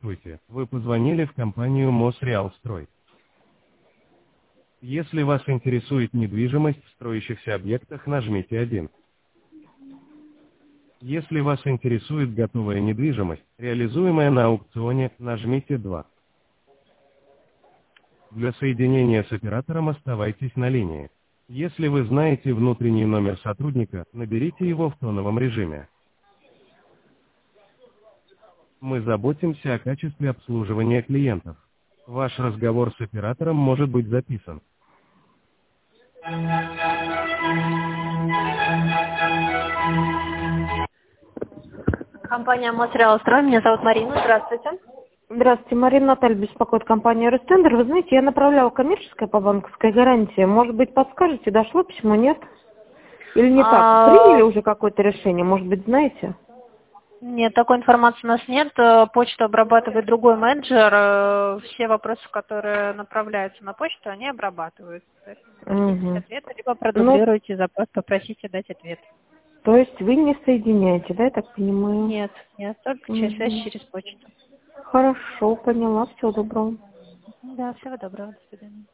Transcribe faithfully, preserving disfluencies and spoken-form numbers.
Здравствуйте, вы позвонили в компанию Мосреалстрой. Если вас интересует недвижимость в строящихся объектах, нажмите один. Если вас интересует готовая недвижимость, реализуемая на аукционе, нажмите два. Для соединения с оператором оставайтесь на линии. Если вы знаете внутренний номер сотрудника, наберите его в тоновом режиме. Мы заботимся о качестве обслуживания клиентов. Ваш разговор с оператором может быть записан. Компания Мосреалстрой, меня зовут Марина, здравствуйте. Здравствуйте, Марина, Наталья беспокоит компания Ростендер. Вы знаете, я направляла коммерческое по банковской гарантии. Может быть, подскажете, дошло письмо, нет? Или не А... так? Приняли уже какое-то решение, может быть, знаете? Нет, такой информации у нас нет. Почту обрабатывает другой менеджер. Все вопросы, которые направляются на почту, они обрабатывают. Угу. Ответ, либо продублируйте ну... запрос, попросите дать ответ. То есть вы не соединяете, да, я так понимаю? Нет, нет, только угу. через связь через почту. Хорошо, поняла. Всего доброго. Да, всего доброго. До свидания.